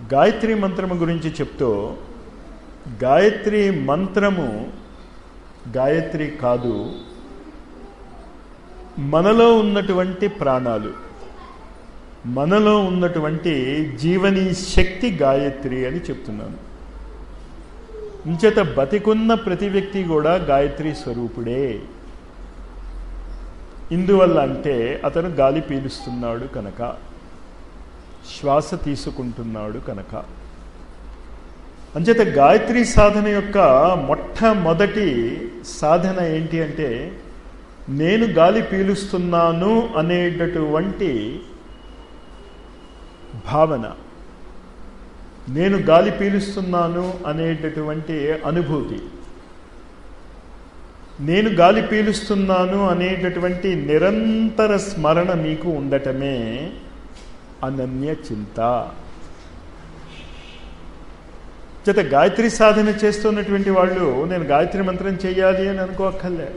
గాయత్రి మంత్రము గురించి చెప్తూ, గాయత్రి మంత్రము గాయత్రి కాదు, మనలో ఉన్నటువంటి ప్రాణాలు, మనలో ఉన్నటువంటి జీవనీ శక్తి గాయత్రి అని చెప్తున్నాను. ఇంచేత బతికున్న ప్రతి వ్యక్తి కూడా గాయత్రి స్వరూపుడే. ఇందువల్ల అంటే అతను గాలి పీలుస్తున్నాడు కనుక, శ్వాస తీసుకుంటున్నాడు కనుక. అంచేత గాయత్రి సాధన యొక్క మొట్టమొదటి సాధన ఏంటి అంటే, నేను గాలి పీలుస్తున్నాను అనేటటువంటి భావన, నేను గాలి పీలుస్తున్నాను అనేటటువంటి అనుభూతి, నేను గాలి పీలుస్తున్నాను అనేటటువంటి నిరంతర స్మరణ మీకు ఉండటమే అనన్య చింత. చేత గాయత్రి సాధన చేస్తున్నటువంటి వాళ్ళు నేను గాయత్రి మంత్రం చెయ్యాలి అని అనుకోక్కర్లే.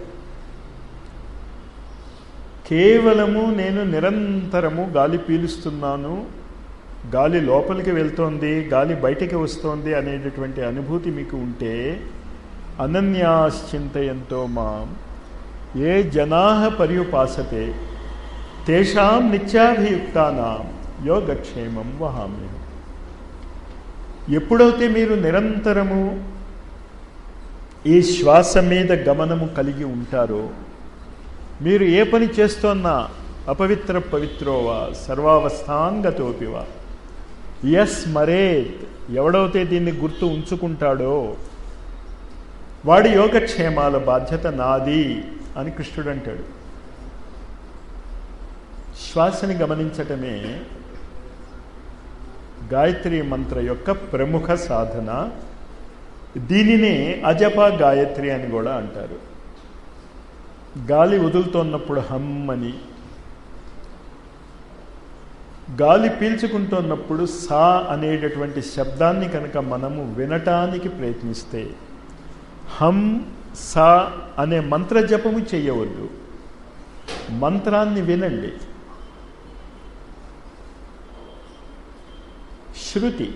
కేవలము నేను నిరంతరము గాలి పీలుస్తున్నాను, గాలి లోపలికి వెళ్తోంది, గాలి బయటికి వస్తోంది అనేటటువంటి అనుభూతి మీకు ఉంటే, అనన్యాశ్చింతయంతో మాం ఏ జనాః పర్యుపాసతే తేషాం నిత్యాభియుక్తానాం యోగక్షేమం వహామ్యహం. ఎప్పుడైతే మీరు నిరంతరము ఈ శ్వాస మీద గమనము కలిగి ఉంటారో, మీరు ఏ పని చేస్తున్నా అపవిత్ర పవిత్రోవా సర్వావస్థాంగతోపివా యస్మరేత్, ఎవడైతే దీన్ని గుర్తు ఉంచుకుంటాడో వాడి యోగక్షేమాల బాధ్యత నాది అని కృష్ణుడు అంటాడు. శ్వాసని గమనించటమే గాయత్రి మంత్ర యొక్క ప్రముఖ సాధన. దీనినే అజప గాయత్రి అని కూడా అంటారు. గాలి వదులుతున్నప్పుడు హమ్ అని, గాలి పీల్చుకుంటున్నప్పుడు సా అనేటటువంటి శబ్దాన్ని కనుక మనము వినటానికి ప్రయత్నిస్తే, హమ్ సా అనే మంత్ర జపము చెయ్యవద్దు, మంత్రాన్ని వినండి. శృతి,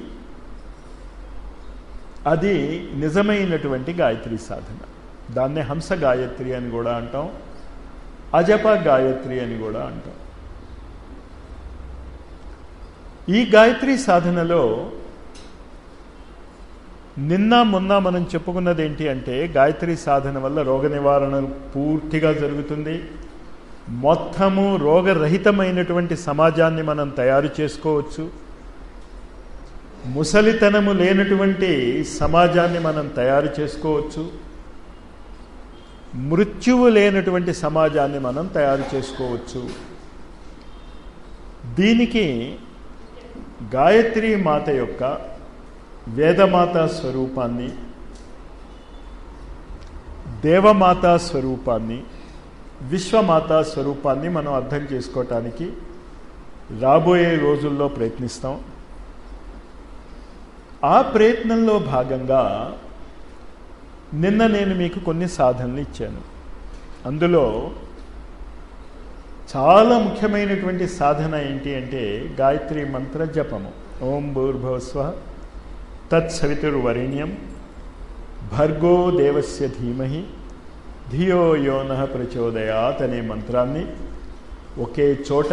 అది నిజమైనటువంటి గాయత్రి సాధన. దాన్నే హంస గాయత్రి అని కూడా అంటాం, అజప గాయత్రి అని కూడా అంటాం. ఈ గాయత్రి సాధనలో నిన్న మొన్న మనం చెప్పుకున్నది ఏంటి అంటే, గాయత్రి సాధన వల్ల రోగ నివారణ పూర్తిగా జరుగుతుంది. మొత్తము రోగరహితమైనటువంటి సమాజాన్ని మనం తయారు చేసుకోవచ్చు. ముసలితనము లేనటువంటి సమాజాన్ని మనం తయారు చేసుకోవచ్చు. మృత్యువు లేనటువంటి సమాజాన్ని మనం తయారు చేసుకోవచ్చు. దీనికి గాయత్రి మాత యొక్క వేదమాత స్వరూపాన్ని, దేవమాత స్వరూపాన్ని, విశ్వమాత స్వరూపాన్ని మనం అర్థం చేసుకోవటానికి రాబోయే రోజుల్లో ప్రయత్నిస్తాం. ఆ ప్రయత్నంలో భాగంగా నిన్న నేను మీకు కొన్ని సాధనలు ఇచ్చాను. అందులో చాలా ముఖ్యమైనటువంటి సాధన ఏంటి అంటే గాయత్రి మంత్ర జపము. ఓం భూర్భువస్వః తత్సవితుర్వరేణ్యం భర్గో దేవస్య ధీమహి ధియో యో నః ప్రచోదయాత్ అనే మంత్రాన్ని ఒకే చోట,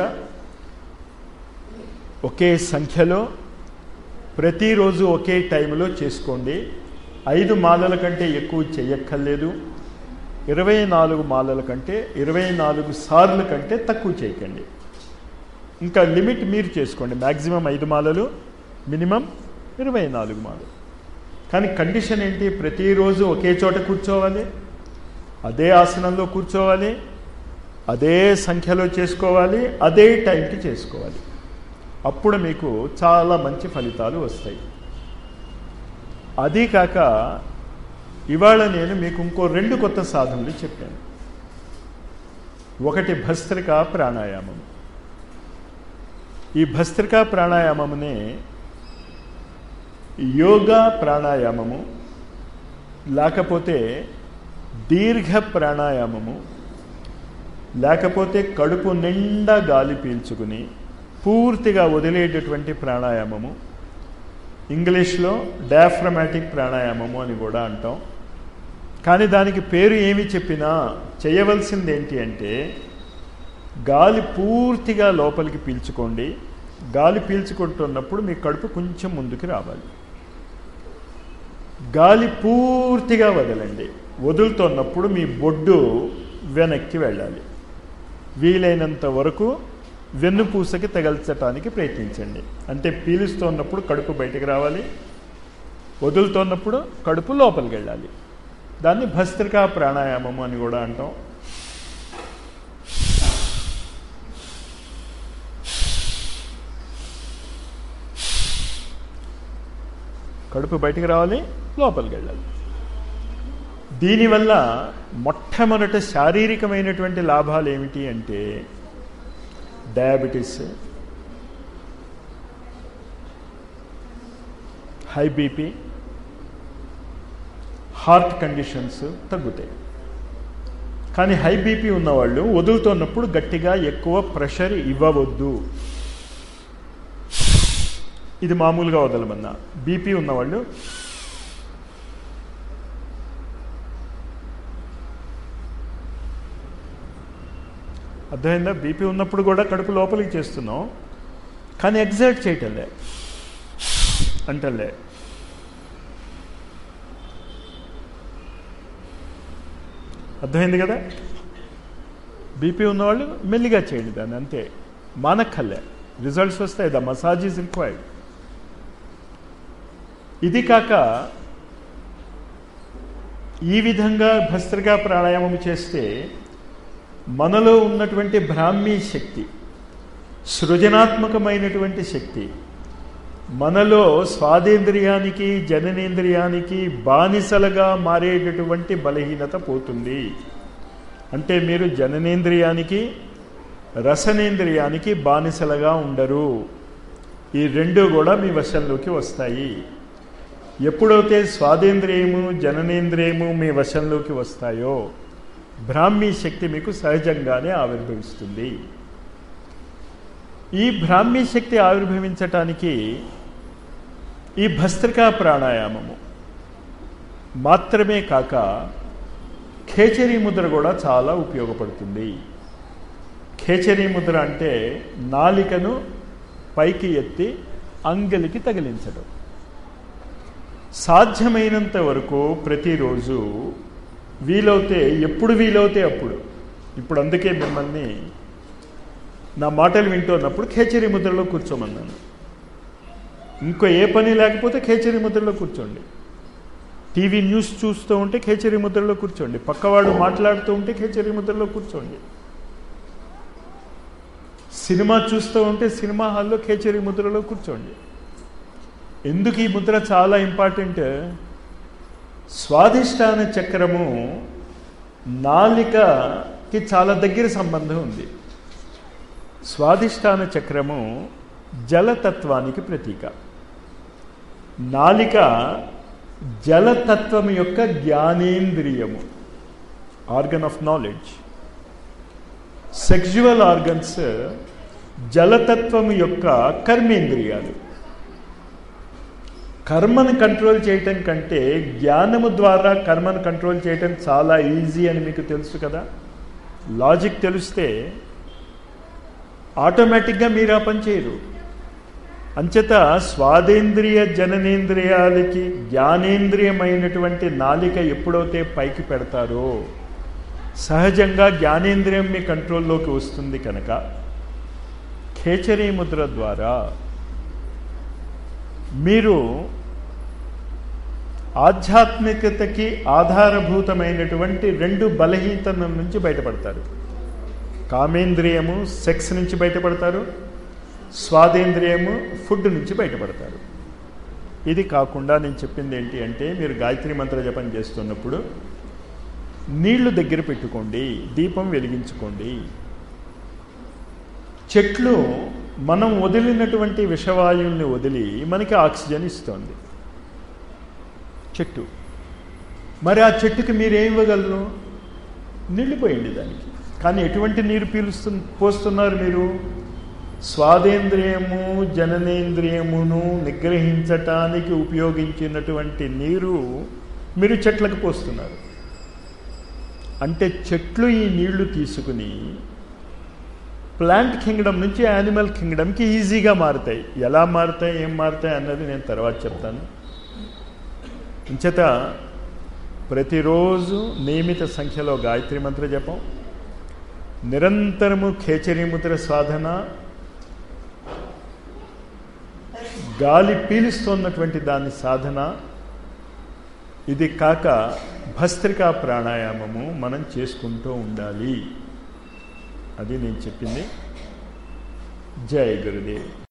ఒకే సంఖ్యలో, ప్రతిరోజు ఒకే టైంలో చేసుకోండి. 5 మాలల కంటే ఎక్కువ చెయ్యక్కర్లేదు. 24 మాలల కంటే, 24 సార్లు కంటే తక్కువ చేయకండి. ఇంకా లిమిట్ మీరు చేసుకోండి. మ్యాక్సిమం 5 మాలలు, మినిమం 24 మాలలు. కానీ కండిషన్ ఏంటి? ప్రతిరోజు ఒకే చోట కూర్చోవాలి, అదే ఆసనంలో కూర్చోవాలి, అదే సంఖ్యలో చేసుకోవాలి, అదే టైంకి చేసుకోవాలి. అప్పుడు మీకు చాలా మంచి ఫలితాలు వస్తాయి. అదీ కాక ఇవాళ నేను మీకు ఇంకో 2 కొత్త సాధనలు చెప్పాను. ఒకటి భస్త్రికా ప్రాణాయామం. ఈ భస్త్రికా ప్రాణాయామమునే యోగా ప్రాణాయామము, లేకపోతే దీర్ఘ ప్రాణాయామము, లేకపోతే కడుపు నిండా గాలి పీల్చుకుని పూర్తిగా వదిలేటటువంటి ప్రాణాయామము, ఇంగ్లీష్లో డయాఫ్రమాటిక్ ప్రాణాయామము అని కూడా అంటాం. కానీ దానికి పేరు ఏమి చెప్పినా చేయవలసింది ఏంటి అంటే గాలి పూర్తిగా లోపలికి పీల్చుకోండి. గాలి పీల్చుకుంటున్నప్పుడు మీ కడుపు కొంచెం ముందుకు రావాలి. గాలి పూర్తిగా వదలండి. వదులుతున్నప్పుడు మీ బొడ్డు వెనక్కి వెళ్ళాలి. వీలైనంత వరకు వెన్నుపూసకి తగల్చటానికి ప్రయత్నించండి. అంటే పీలుస్తున్నప్పుడు కడుపు బయటకు రావాలి, వదులుతున్నప్పుడు కడుపు లోపలికి వెళ్ళాలి. దాన్ని భస్త్రికా ప్రాణాయామము అని కూడా అంటాం. కడుపు బయటికి రావాలి, లోపలికి వెళ్ళాలి. దీనివల్ల మొట్టమొదట శారీరకమైనటువంటి లాభాలు ఏమిటి అంటే diabetes, high BP, heart conditions తగ్గుతాయి. కానీ హై బీపీ ఉన్నవాళ్ళు వదులుతున్నప్పుడు గట్టిగా ఎక్కువ ప్రెషర్ ఇవ్వవద్దు. ఇది మామూలుగా వదలమన్నా. బీపీ ఉన్నవాళ్ళు అర్థమైందా? బీపీ ఉన్నప్పుడు కూడా కడుపు లోపలికి చేస్తున్నాం, కానీ ఎగ్జైట్ చేయటంలే, అంటలే. అర్థమైంది కదా? బీపీ ఉన్నవాళ్ళు మెల్లిగా చేయండి దాన్ని, అంతే. మానక్కర్లే, రిజల్ట్స్ వస్తాయి. The massage is required. ఇది కాక ఈ విధంగా భస్త్రికా ప్రాణాయామం చేస్తే మనలో ఉన్నటువంటి బ్రాహ్మీ శక్తి, సృజనాత్మకమైనటువంటి శక్తి, మనలో స్వాదేంద్రియానికి జననేంద్రియానికి బానిసలుగా మారేటటువంటి బలహీనత పోతుంది. అంటే మీరు జననేంద్రియానికి రసనేంద్రియానికి బానిసలుగా ఉండరు. ఈ రెండు కూడా మీ వశంలోకి వస్తాయి. ఎప్పుడైతే స్వాదేంద్రియము జననేంద్రియము మీ వశంలోకి వస్తాయో బ్రాహ్మీ శక్తి మీకు సహజంగానే ఆవిర్భవిస్తుంది. ఈ బ్రాహ్మీ శక్తి ఆవిర్భవించటానికి ఈ భస్త్రికా ప్రాణాయామము మాత్రమే కాక ఖేచరీ ముద్ర కూడా చాలా ఉపయోగపడుతుంది. ఖేచరీ ముద్ర అంటే నాలికను పైకి ఎత్తి అంగలికి తగిలించడం. సాధ్యమైనంత వరకు ప్రతిరోజు వీలవుతే, ఎప్పుడు వీలవుతే అప్పుడు, ఇప్పుడు అందుకే మిమ్మల్ని నా మాటలు వింటున్నప్పుడు ఖేచరీ ముద్రలో కూర్చోమన్నాను. ఇంకో ఏ పని లేకపోతే ఖేచరీ ముద్రలో కూర్చోండి. టీవీ న్యూస్ చూస్తూ ఉంటే ఖేచరీ ముద్రలో కూర్చోండి. పక్కవాడు మాట్లాడుతూ ఉంటే ఖేచరీ ముద్రలో కూర్చోండి. సినిమా చూస్తూ ఉంటే సినిమా హాల్లో ఖేచరీ ముద్రలో కూర్చోండి. ఎందుకు ఈ ముద్ర చాలా ఇంపార్టెంట్? స్వాధిష్టాన చక్రము నాలికకి చాలా దగ్గర సంబంధం ఉంది. స్వాధిష్టాన చక్రము జలతత్వానికి ప్రతీక. నాలిక జలతత్వం యొక్క జ్ఞానేంద్రియము, organ of knowledge. Sexual organs జలతత్వం యొక్క కర్మేంద్రియాలు. కర్మను కంట్రోల్ చేయటం కంటే జ్ఞానము ద్వారా కర్మను కంట్రోల్ చేయటం చాలా ఈజీ అని మీకు తెలుసు కదా. లాజిక్ తెలిస్తే ఆటోమేటిక్గా మీరు ఆ పని చేయరు. అంచేత స్వాదేంద్రియ జననేంద్రియాలకి జ్ఞానేంద్రియమైనటువంటి నాలిక ఎప్పుడైతే పైకి పెడతారో సహజంగా జ్ఞానేంద్రియం మీ కంట్రోల్లోకి వస్తుంది. కనుక ఖేచరీ ముద్ర ద్వారా మీరు ఆధ్యాత్మికతకి ఆధారభూతమైనటువంటి రెండు బలహీనతల నుంచి బయటపడతారు. కామేంద్రియము సెక్స్ నుంచి బయటపడతారు, స్వాదేంద్రియము ఫుడ్ నుంచి బయటపడతారు. ఇది కాకుండా నేను చెప్పింది ఏంటి అంటే, మీరు గాయత్రి మంత్ర జపం చేస్తున్నప్పుడు నీళ్లు దగ్గర పెట్టుకోండి, దీపం వెలిగించుకోండి. చెట్లు మనం వదిలినటువంటి విషవాయువుల్ని వదిలి మనకి ఆక్సిజన్ ఇస్తుంది చెట్టు. మరి ఆ చెట్టుకి మీరేం ఇవ్వగలరు? నీళ్ళు పోయండి దానికి. కానీ ఎటువంటి నీరు పోస్తున్నారు మీరు? స్వాదేంద్రియము జననేంద్రియమును నిగ్రహించటానికి ఉపయోగించినటువంటి నీరు మీరు చెట్లకు పోస్తున్నారు. అంటే చెట్లు ఈ నీళ్లు తీసుకుని ప్లాంట్ కింగ్డమ్ నుంచి యానిమల్ కింగ్డమ్కి ఈజీగా మారుతాయి. ఎలా మారుతాయి, ఏం మారుతాయి అన్నది నేను తర్వాత చెప్తాను. ఇంచేత ప్రతిరోజు నియమిత సంఖ్యలో గాయత్రి మంత్ర జపం, నిరంతరము ఖేచరీముద్ర సాధన, గాలి పీలుస్తున్నటువంటి దాని సాధన, ఇది కాక భస్త్రికా ప్రాణాయామము మనం చేసుకుంటూ ఉండాలి. అది నేను చెప్పింది. జై గురుదేవ్.